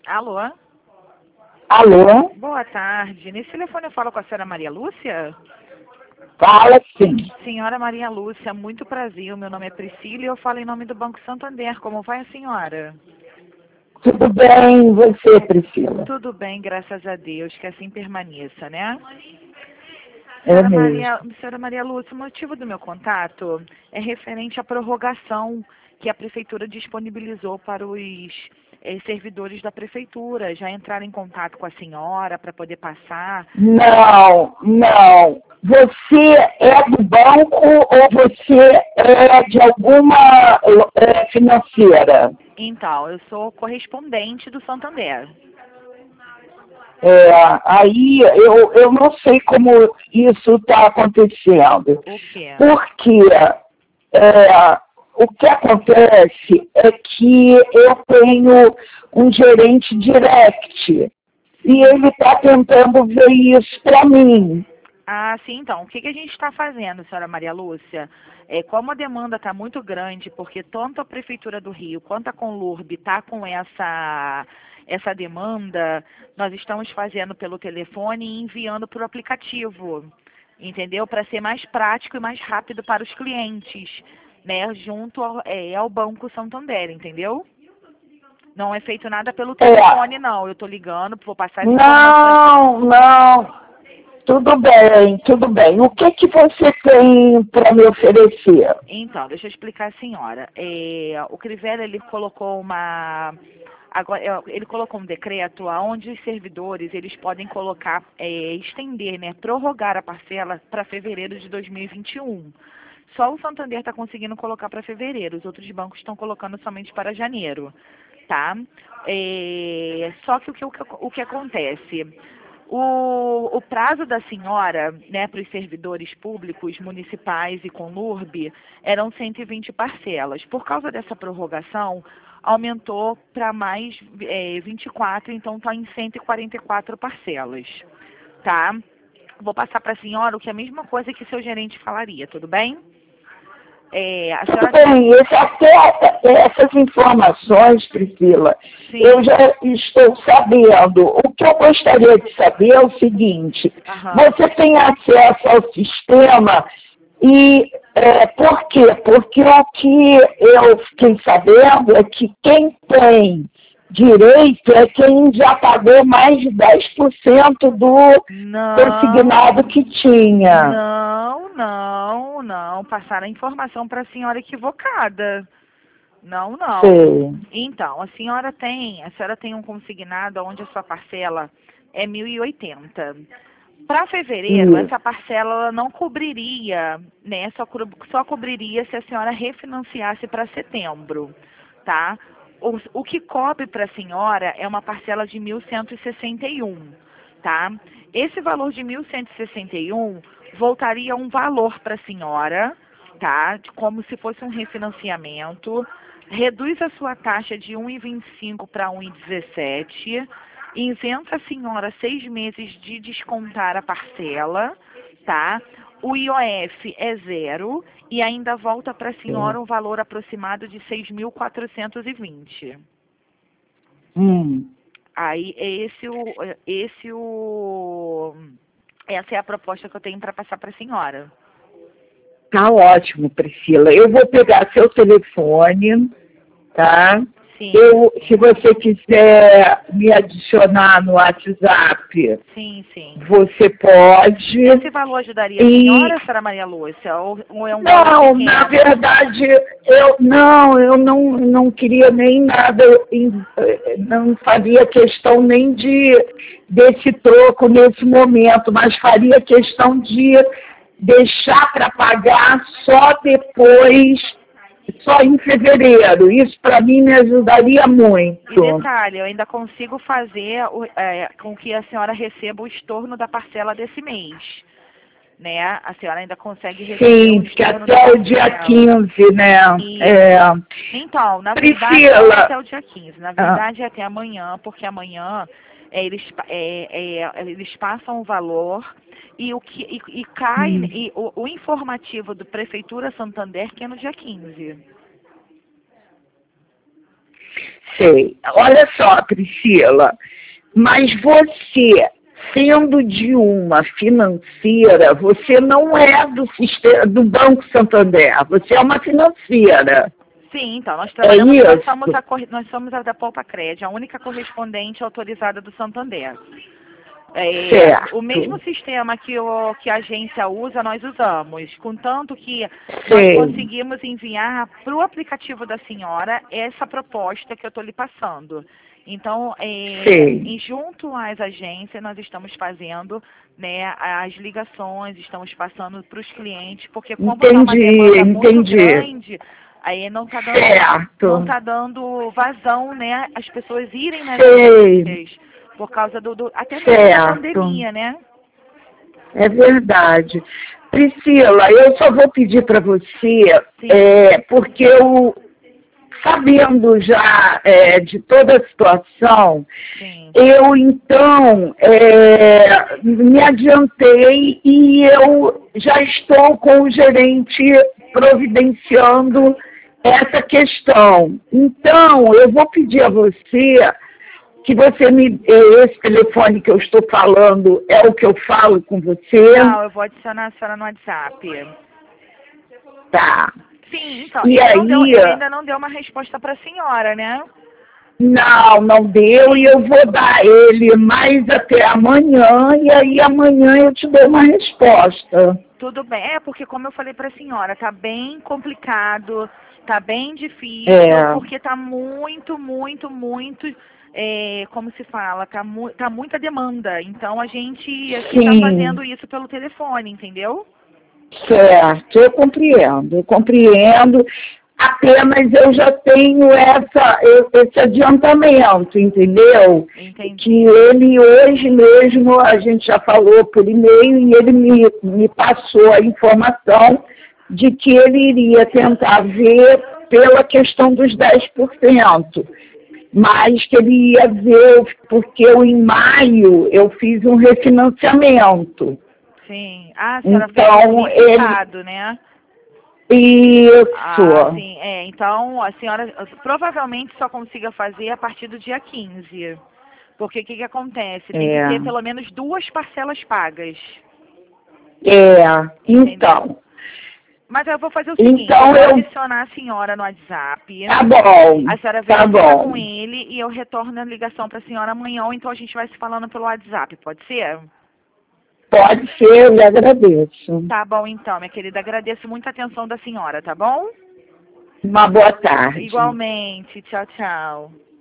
Alô? Alô? Boa tarde. Nesse telefone eu falo com a senhora Maria Lúcia? Fala sim. Senhora Maria Lúcia, muito prazer. O meu nome é Priscila e eu falo em nome do Banco Santander. Como vai a senhora? Tudo bem, e você, Priscila? Tudo bem, graças a Deus. Que assim permaneça, né? É mesmo. Senhora Maria Lúcia, o motivo do meu contato é referente à prorrogação que a Prefeitura disponibilizou para os servidores da Prefeitura. Já entraram em contato com a senhora para poder passar? Não, não. Você é do banco ou você é de alguma financeira? Então, eu sou correspondente do Santander. Aí eu não sei como isso está acontecendo. O quê? Porque o que acontece é que eu tenho um gerente direct e ele está tentando ver isso para mim. Ah, sim, então. O que que a gente está fazendo, senhora Maria Lúcia? Como a demanda está muito grande, porque tanto a Prefeitura do Rio quanto a Conlurb está com essa demanda, nós estamos fazendo pelo telefone e enviando para o aplicativo, entendeu? Para ser mais prático e mais rápido para os clientes, né? Junto ao Banco Santander, entendeu? Não é feito nada pelo telefone, não. Eu estou ligando, vou passar as informações. Não, não. Tudo bem, tudo bem. O que que você tem para me oferecer? Então, deixa eu explicar a senhora. O Crivella, ele colocou ele colocou um decreto onde os servidores, eles podem colocar, estender, né, prorrogar a parcela para fevereiro de 2021. Só o Santander está conseguindo colocar para fevereiro, os outros bancos estão colocando somente para janeiro, tá? Só que o que acontece? O prazo da senhora, né, para os servidores públicos, municipais e Conlurb, eram 120 parcelas. Por causa dessa prorrogação, aumentou para mais 24, então está em 144 parcelas, tá? Vou passar para a senhora o que é a mesma coisa que seu gerente falaria, tudo bem? A Tudo senhora... bem, essas informações, Priscila, Sim. eu já estou sabendo. O que eu gostaria de saber é o seguinte: Aham. você tem acesso ao sistema e por quê? Porque o que eu fiquei sabendo é que quem tem direito é quem já pagou mais de 10% do consignado Não, que tinha. não. Passaram a informação para a senhora equivocada. Não, não. Sei. Então, a senhora tem um consignado onde a sua parcela é 1.080. Para fevereiro, Isso. essa parcela ela não cobriria, né? Só cobriria se a senhora refinanciasse para setembro, tá? O que cobre para a senhora é uma parcela de 1.161, tá? Esse valor de 1.161 voltaria a um valor para a senhora, tá? Como se fosse um refinanciamento. Reduz a sua taxa de 1,25 para 1,17. Isenta a senhora 6 meses de descontar a parcela, tá? O IOF é zero e ainda volta para a senhora um valor aproximado de 6.420. Hum. Aí, essa é a proposta que eu tenho para passar para a senhora. Tá ótimo, Priscila. Eu vou pegar seu telefone, tá? Sim. Se você quiser me adicionar no WhatsApp, Sim. você pode. Esse valor ajudaria a senhora, senhora Maria Lúcia? Ou é um valor Não, pequeno? na verdade, eu não queria nem nada, não faria questão nem desse troco nesse momento, mas faria questão de deixar para pagar só depois, só em fevereiro. Isso para mim me ajudaria muito. E detalhe, eu ainda consigo fazer com que a senhora receba o estorno da parcela desse mês, né? A senhora ainda consegue receber Sim, o porque estorno da até o dia parcela. 15, né? Isso. Então, na verdade, não é Priscila, até o dia 15. Na verdade, é até amanhã, porque amanhã eles passam o valor e cai o informativo do Prefeitura Santander, que é no dia 15. sei. Olha só, Priscila, mas você, sendo de uma financeira, você não é do sistema do Banco Santander, você é uma financeira. Sim, então, nós É trabalhamos, isso? nós somos a da Poupa-Cred, a única correspondente autorizada do Santander. O mesmo Certo. sistema que a agência usa, nós usamos, contanto que nós Sei, conseguimos enviar para o aplicativo da senhora essa proposta que eu estou lhe passando. Então, sei. junto às agências, nós estamos fazendo, né, as ligações, estamos passando para os clientes, porque como está uma Entendi, demanda muito entendi. grande, aí não Certo. tá dando vazão, né, as pessoas irem nas Sei, agências. Por causa até mesmo da certo. pandemia, né? É verdade. Priscila, eu só vou pedir para você, Sim, porque eu, sabendo já de toda a situação, sim. eu então me adiantei e eu já estou com o gerente providenciando essa questão. Então, eu vou pedir a você que você esse telefone que eu estou falando é o que eu falo com você, Não, eu vou adicionar a senhora no WhatsApp. tá? Sim, então, E aí, ele ainda não deu uma resposta para a senhora, né? não deu e Sim, eu vou dar ele mais até amanhã e aí amanhã eu te dou uma resposta. tudo bem. É, porque como eu falei para a senhora, tá bem complicado, tá bem difícil, É, porque tá muito, como se fala, tá muita demanda. Então, a gente aqui tá sim, fazendo isso pelo telefone, entendeu? certo, eu compreendo, eu compreendo. Apenas eu já tenho esse adiantamento, entendeu? Que Entendi. ele hoje mesmo, a gente já falou por e-mail, e ele me passou a informação de que ele iria tentar ver pela questão dos 10%, mas que ele ia ver, porque eu, em maio eu fiz um refinanciamento. Sim. Ah, a senhora fez Então, ele. antecipado, né? Ah, Isso. sim. É, então a senhora provavelmente só consiga fazer a partir do dia 15. Porque o que que acontece? Tem que ter É. pelo menos duas parcelas pagas. Entendeu? Então. Mas eu vou fazer o seguinte, eu Então vou eu. adicionar a senhora no WhatsApp. Tá bom, A senhora tá verifica com bom. ele e eu retorno a ligação para a senhora amanhã, ou então a gente vai se falando pelo WhatsApp, pode ser? Pode ser, eu lhe agradeço. Tá bom então, minha querida. Agradeço muito a atenção da senhora, tá bom? Uma boa tarde. Igualmente. Tchau, tchau.